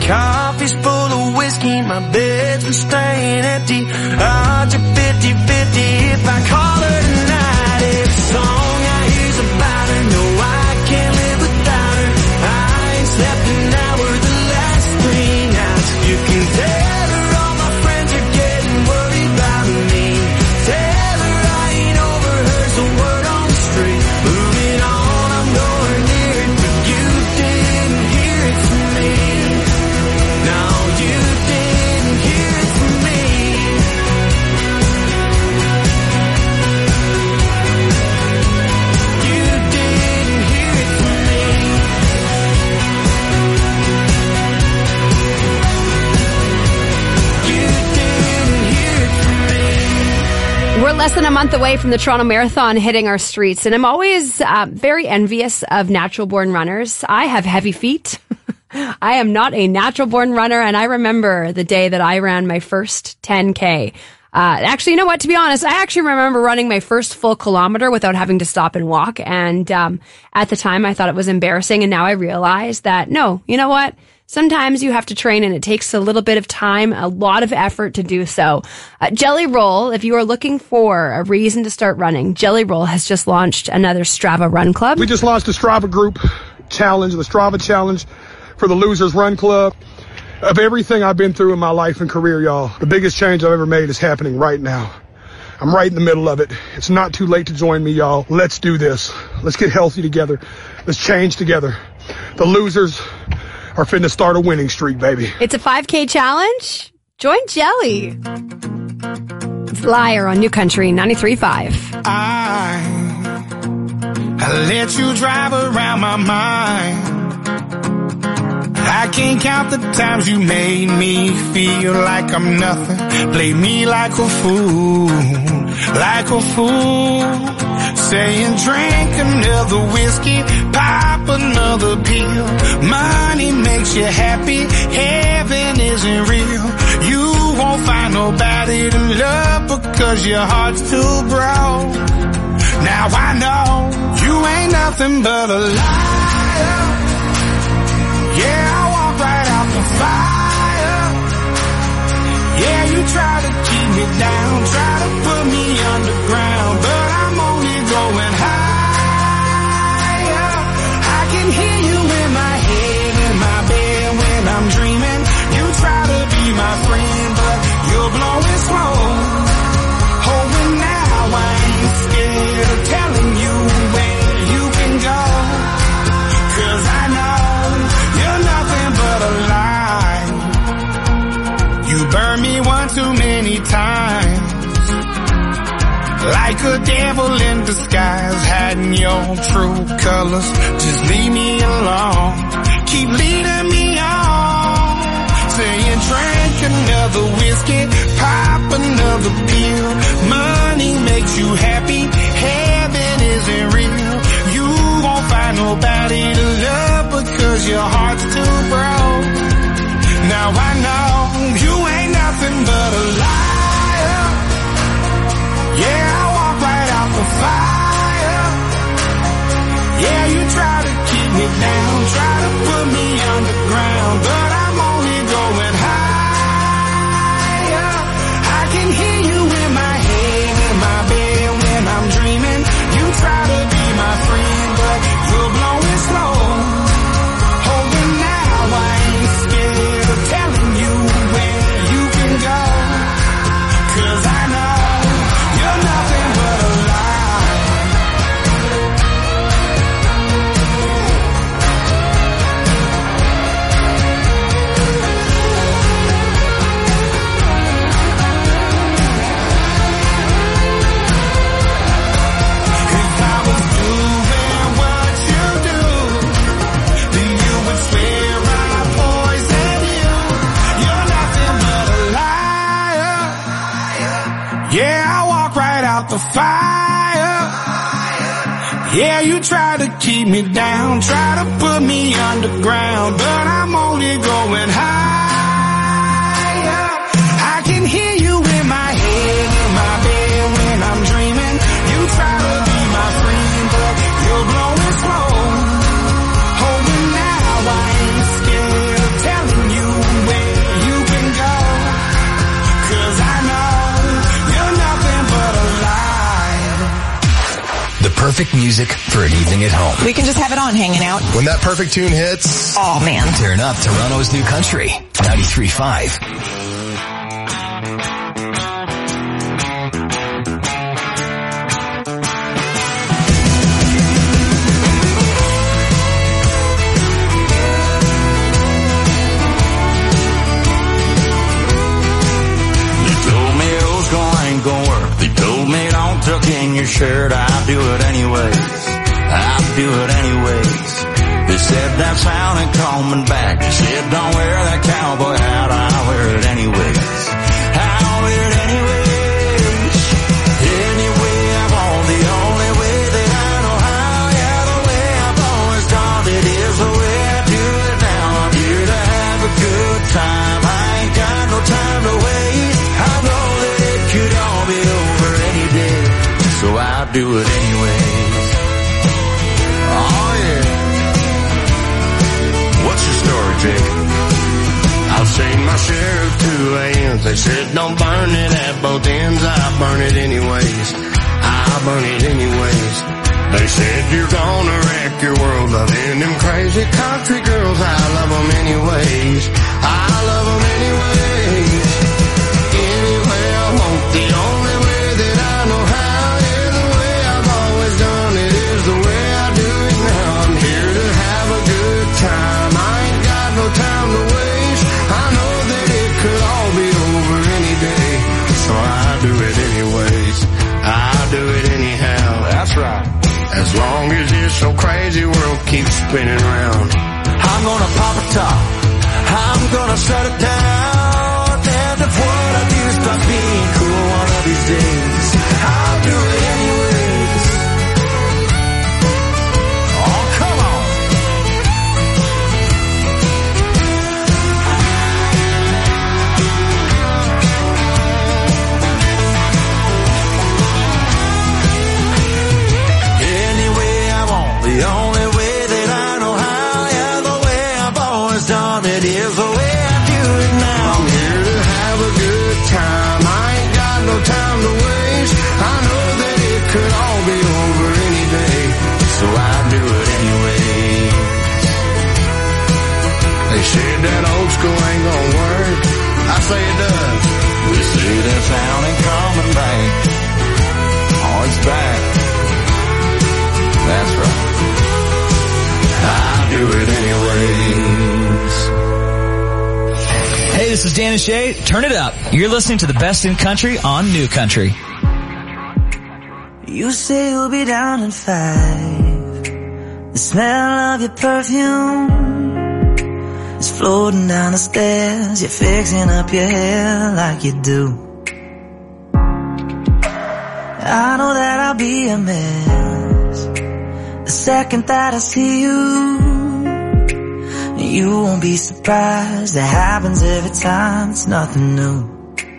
coffee's full of whiskey, my bed's been staying empty. Odds are 50-50 if I call her tonight. It's a song I hear's about her. No, I can't live without her. I ain't slept an hour the last 3 nights. You can tell her all my friends are getting worried about me. Tell her I ain't overheard the word on the street. Moving on, I'm nowhere near it, but you didn't hear it from me. No, you didn't hear it from me. You didn't hear it from me. You didn't hear it from me.
We're less than a month away from the Toronto Marathon hitting our streets, and I'm always very envious of natural-born runners. I have heavy feet. I am not a natural-born runner, and I remember the day that I ran my first 10K. Actually, you know what? To be honest, I actually remember running my first full kilometer without having to stop and walk, and at the time, I thought it was embarrassing, and now I realize that, no, you know what? Sometimes you have to train and it takes a little bit of time, a lot of effort to do so. Jelly Roll, if you are looking for a reason to start running, Jelly Roll has just launched another Strava Run Club.
We just launched the Strava Group Challenge, the Strava Challenge for the Losers Run Club. Of everything I've been through in my life and career, y'all, the biggest change I've ever made is happening right now. I'm right in the middle of it. It's not too late to join me, y'all. Let's do this. Let's get healthy together. Let's change together. The losers are finna start a winning streak, baby.
It's a 5K challenge. Join Jelly. It's Liar on New Country 93.5.
I let you drive around my mind. I can't count the times you made me feel like I'm nothing. Play me like a fool, like a fool. Saying drink another whiskey, pop another pill. Money makes you happy, heaven isn't real. You won't find nobody to love because your heart's too broke. Now I know you ain't nothing but a liar. Yeah, I walk right out the fire. Yeah, you try to keep me down, try to put me underground, but I'm only going higher. I can hear you in my head, in my bed when I'm dreaming. You try to be my friend, but you're blowing smoke. Oh, and now I ain't scared of telling you where you can go, 'cause I know you're nothing but a lie. You burned me one too many times, like a devil in disguise, hiding your true colors. Just leave me alone, keep leading me on. Saying drink another whiskey, pop another pill. Money makes you happy, heaven isn't real. You won't find nobody to love because your heart's too broke. Now I know you ain't nothing but a liar. Yeah, I walk right out the fire. Yeah, you try to keep me down, try to put me underground, but I'm only going higher. I can hear you in my head, in my bed when I'm dreaming. You try to be my friend, but you're blowing smoke. Oh, and now I ain't scared of telling you where you can go, 'cause I know you're nothing but a lie. If I was doing what you do, then you would swear I poisoned you. You're nothing but a liar. Yeah, I walk right out the fire. Yeah, you try to keep me down, try to put me underground, but I'm only going higher. I can hear you in my head, in my bed when I'm dreaming. You try to be my friend, but you're blowing smoke. Oh, and now I ain't scared of telling you
perfect music for an evening at home.
We can just have it on hanging out.
When that perfect tune hits.
Oh, man.
Turn up Toronto's new country. 93.5.
Tuck in your shirt, I'll do it anyways. I'll do it anyways. They said that sound ain't coming back. They said don't wear that cowboy hat, I'll wear it anyways. I'll wear it anyways. Anyway I want, the only way that I know how. Yeah, the way I've always done it is the way I do it now. I'm here to have a good time. I ain't got no time to waste. I know that it could all be over any day, so I'll do it anyways. Oh yeah. What's your story, Jake? I'll say my share of 2 a.m. They said don't burn it at both ends. I'll burn it anyways. I'll burn it anyways. They said you're gonna wreck your world loving them crazy country girls. I love them anyways. I love them anyways. Anyway I want, the only way that I know how. Done it is the way I do it now. I'm here to have a good time. I ain't got no time to waste. I know that it could all be over any day, so I do it anyways. I do it anyhow. That's right. As long as this so crazy world keeps spinning round, I'm gonna pop a top. I'm gonna shut it down. And if what I do starts being cool one of these days, I'll do it anyways. The only way that I know how, yeah, the way I've always done it is the way I do it now. I'm here to have a good time. I ain't got no time to waste. I know that it could all be over any day, so I do it anyways. They said that old school ain't gonna work. I say it does. They say that sound ain't coming back. Oh, it's back. That's right. I'll do it anyways.
Hey, this is Dan and Shay. Turn it up. You're listening to the best in country on New Country.
You say you'll be down in 5. The smell of your perfume is floating down the stairs. You're fixing up your hair like you do. I know that I'll be a mess the second that I see you. You won't be surprised, it happens every time, it's nothing new.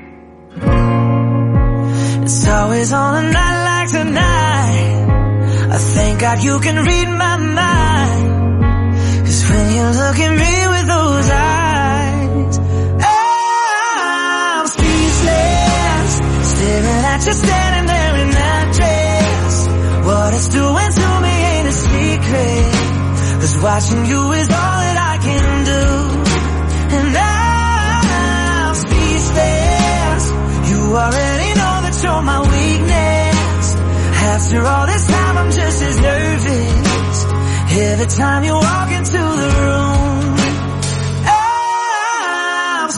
It's always on a night like tonight, I thank God you can read my mind. 'Cause when you look at me with those eyes, I'm speechless, staring at you standing there in that dress. What it's doing to me ain't a secret, 'cause watching you is all that I can do. And I'm speechless, you already know that you're my weakness. After all this time I'm just as nervous every time you walk into the room. I'm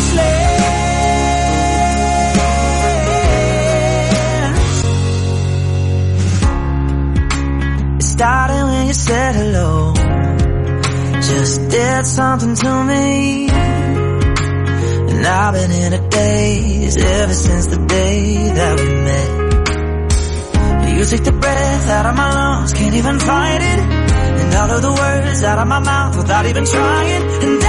speechless. It started when you said hello, just did something to me. And I've been in a daze ever since the day that we met. You take the breath out of my lungs, can't even fight it. And all of the words out of my mouth without even trying. And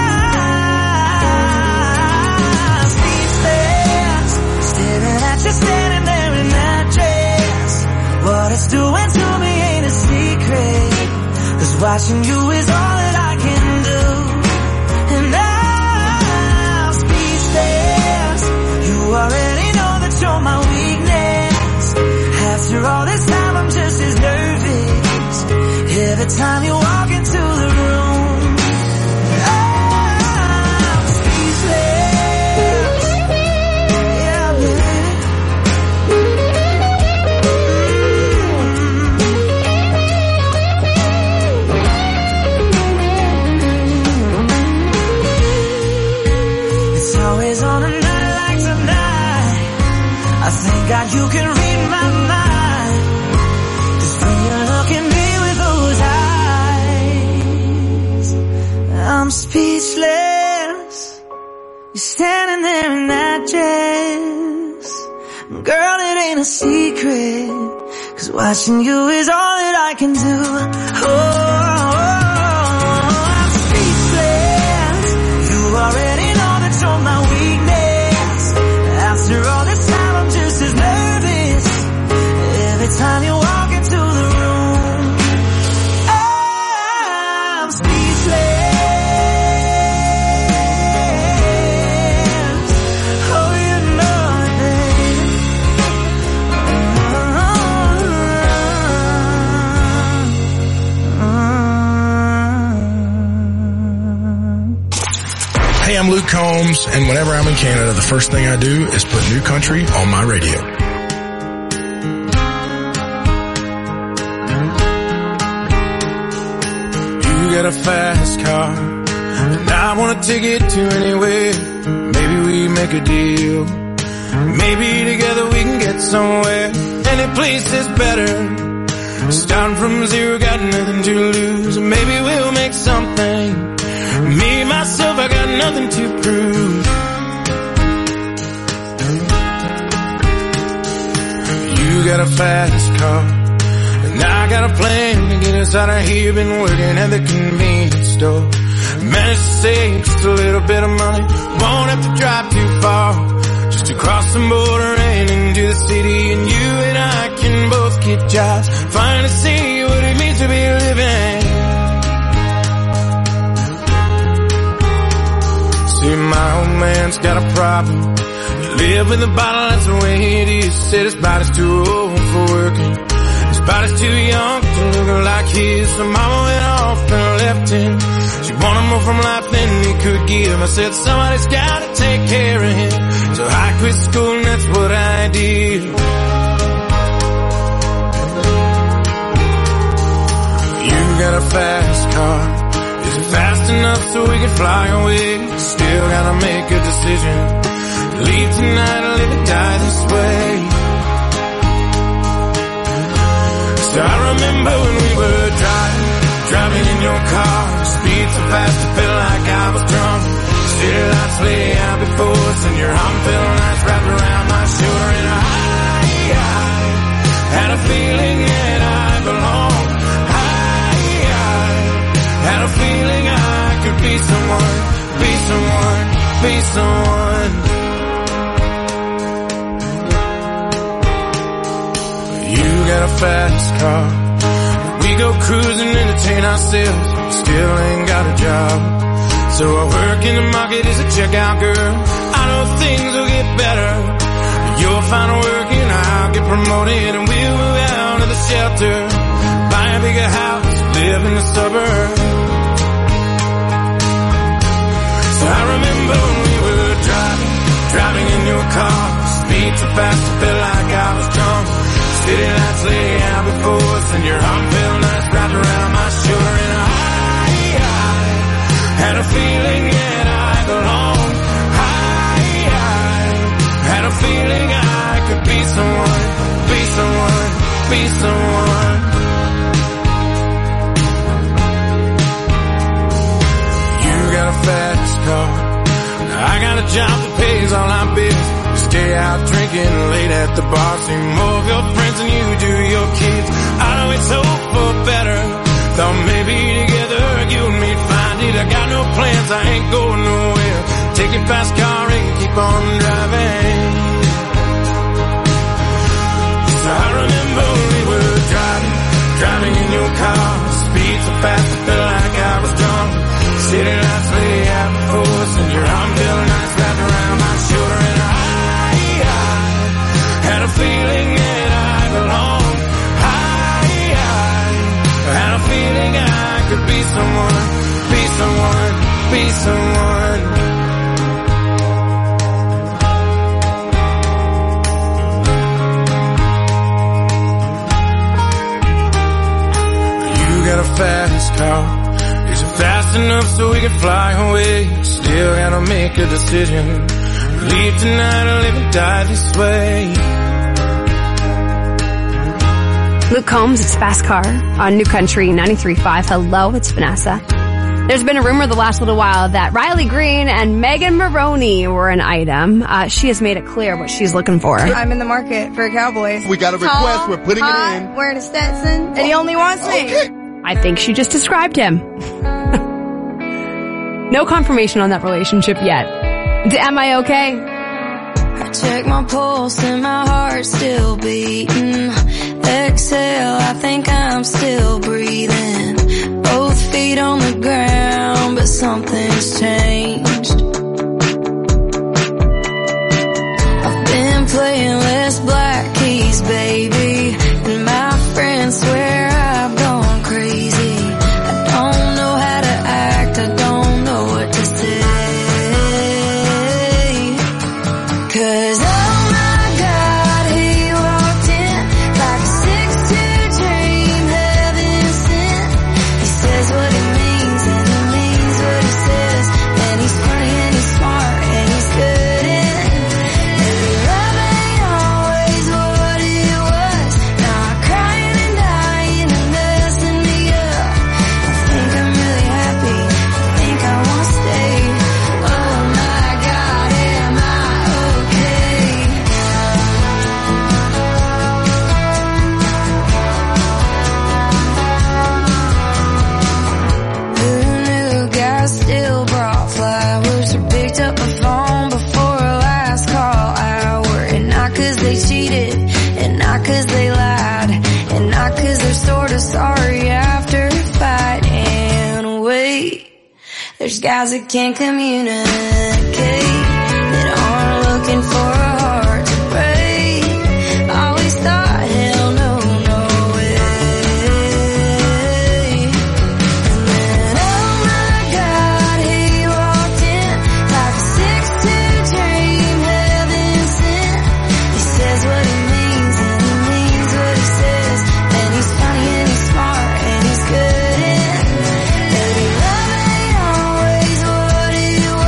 I'm speechless, staring at you standing there in that dress. What it's doing to me ain't a secret, 'cause watching you is all that I can do. And I'm speechless, you already know that you're my weakness. After all this time I'm just as time you walk into the room, I'm speechless. Yeah, baby. It's always on a night like tonight. I thank God you can read my mind. 'Cause when you look at me with those eyes, I'm speechless. You're standing there in that dress. Girl, it ain't a secret. 'Cause watching you is all that I can do. I'm speechless. You already know that you're my weakness. After all this time, I'm just as nervous. Every time you walk into the room, I'm speechless. Oh, you know it, baby.
Hey, I'm Luke Combs, and whenever I'm in Canada, the first thing I do is put New Country on my radio.
You got a fast car, and I want to take it to anywhere. Maybe we make a deal. Maybe together we can get somewhere. Any place is better. Starting from zero, got nothing to lose. Maybe we'll make something. Me, myself, I got nothing to prove. You got a fast car, and I got a plan to get us out of here. Been working at the convenience store. Managed to save just a little bit of money. Won't have to drive too far. Just to cross the border and into the city. And you and I can both get jobs. Finally see what it means to be living. See, my old man's got a problem. You live with a bottle, that's the way it is. Said his body's too old for working. His body's too young to look like his. So mama went off and left him. She wanted more from life than he could give. I said somebody's gotta take care of him. So I quit school and that's what I did. You got a fast car. Is it fast enough so we can fly away? Still gotta make a decision. Leave tonight or live and die this way. So I remember when we were driving in your car. Speed so fast I felt like I was drunk. City lights lay out before us and your arm felt nice wrapped around my shoulder. And I had a feeling that I belonged. Had a feeling I could be someone, be someone, be someone. You got a fast car. We go cruising, entertain ourselves. Still ain't got a job. So I work in the market as a checkout girl. I know things will get better. You'll find work and I'll get promoted. And we'll move out of the shelter. Buy a bigger house, live in the suburbs. So I remember when we were driving in your car. Speed so fast I felt like I was drunk. City lights lay out before us and your arm felt nice wrapped around my shoulder. And I had a feeling that I belonged. I had a feeling I could be someone, be someone, be someone. You got a fast car. I got a job that pays all our bills. Stay out drinking late at the bar. See more of your friends than you do your kids. I know it's hope for better. Thought maybe together you and me'd find it. I got no plans, I ain't going nowhere. Take your fast car and keep on driving. So I remember we were driving in your car. Speed so fast I felt like I was drunk. City lights lay out before us and your arm felt nice wrapped around my shoulder. And I had a feeling that I belonged. I had a feeling I
be someone. You got a fast car. Is it fast enough so we can fly away? Still gotta make a decision. Leave tonight or live and die this way.
Luke Combs, it's Fast Car on New Country 93.5. Hello, it's Vanessa. There's been a rumor the last little while that Riley Green and Megan Maroney were an item. She has made it clear what she's looking for.
I'm in the market for a cowboy.
We got a request.
Tall,
we're putting
hot,
it in.
Wearing a Stetson, and he only wants me.
Okay.
I think she just described him. No confirmation on that relationship yet. Am I okay?
I check my pulse and my heart's still beating. Exhale, I think I'm still breathing. Both feet on the ground, but something's changed. I've been playing less black keys, baby, and my friends swear I've gone crazy. I don't know how to act, I don't know what to say. 'Cause oh my God, he walked in like a 6'2" dream, heaven sent. He says what he means and he means what he says. And he's funny and he's smart and he's good and love ain't always what it was. Now I'm crying and dying and messing me up. I think I'm really happy, I think I won't stay. Oh my God, am I okay? Who knew guys still brought flowers or picked up a phone before a last call hour? And not 'cause they cheated, and not 'cause they lied, and not 'cause they're sort of sorry after a fight. And wait, there's guys that can't communicate.